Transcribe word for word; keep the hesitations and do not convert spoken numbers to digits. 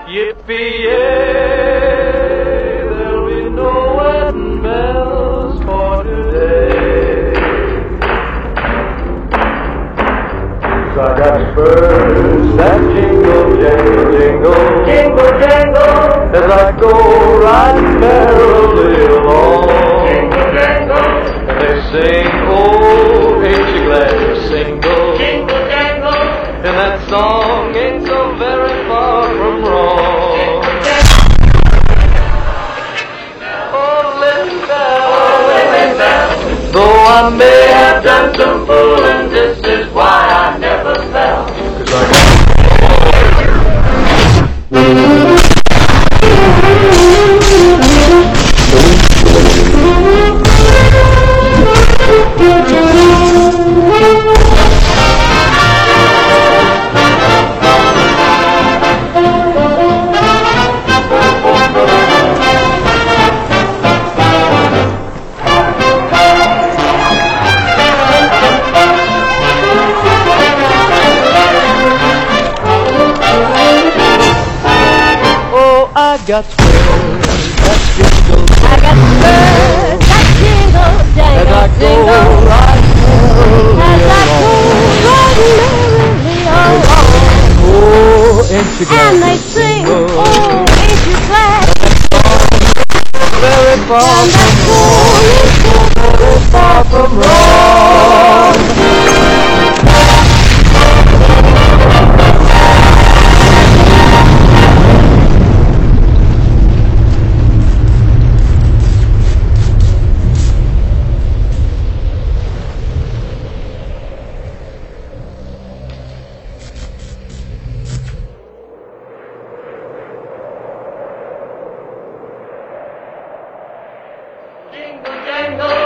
Yippee-yay, there'll be no wedding bells for today. 'Cause I got spurs that jingle, jangle, jingle, jingle, jangle, as I go riding merrily along. Jingle, jangle, and they sing, oh, ain't you glad you're single? Jingle, jangle, and that song ain't so very far from wrong. Oh, little bell, oh, little bell, though I may have done some fooling, this is why I never fell. 'Cause I got I got spurs that jingle, I got spurs that jingle, jangle, as I go jingle, riding as I go riding merrily along. Oh, ain't you glad And they you're sing, single? oh, ain't you glad? Very far And that from song is so very far from wrong. Jingle, jangle.